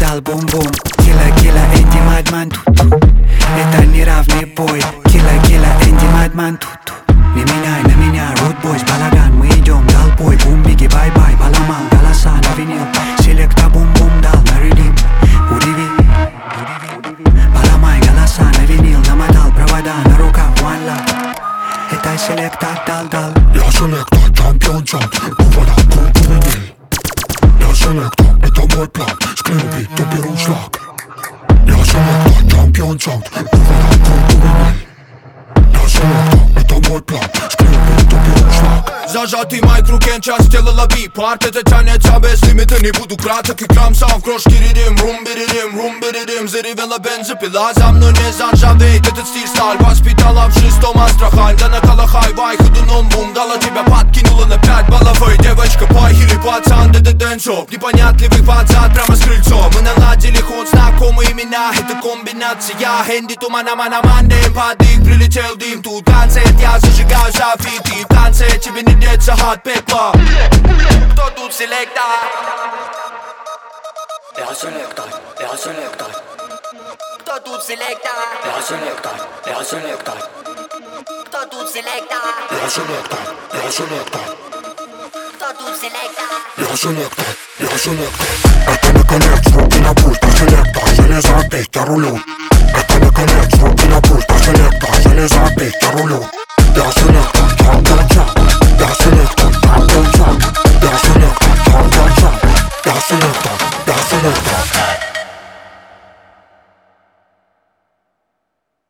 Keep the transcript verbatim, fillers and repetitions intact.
дал бум-бум. Кила-кила, Энди Мадман, ту-ту. Это неравный бой. Кила-кила, Энди Мадман, ту-ту. Не меняй на меня, рудбойс, балаган. Мы идем толпой, бум-биги, бай-бай. Поломал голоса на винил. Селекта бум-бум дал на ритм. Удиви, поломай голоса на винил. Намотал провода на руках, one love. Это селекта дал-дал. Я селекта, чемпион чат, повода, круг винил. Я селекта, это мой план. Склею бит, то беру шлаг. Я селекта, чемпион чат, повода, круг винил. Я селекта, это мой план. Склею бит, то беру шлаг. Зажатый майк в руке, час сделала бип. Арт это тянется без лимита. Не буду краток и крамсов. Крош киридим, рум беридим, рум беридим. Заревела бензопила, за мной не заржавеет. Этот стиль сталь воспитала в шестом Астрахань. Да накала хай-вай, ходуном бум. Дала тебя, подкинула на пять баллов. Эй, девочка, пай или пацан, да да дэнсоп. Непонятливый пацан прямо с крыльцом. Мы наладили ход, знакомые имена. Это комбинация, Энди тумана, мана, мандем. Под их прилетел дым. Тут танцет, я зажигаю софиты. В танце тебе не деться hot пекло. Кто тут селекта? Я селекта, я селекта. Кто тут селекта? Я селекта, я селекта. Кто тут селекта? Я селекта, я селекта. Кто тут селекта? Я селекта, я селекта. Это наконец руки на пульт, а селекта. Железо опять я рулю. Это наконец руки на пульт, а селекта. Железо опять я рулю. Я селекта, чемпион чат. Я селекта, чемпион чат. Я селекта, чемпион чат. Я селекта, я селекта.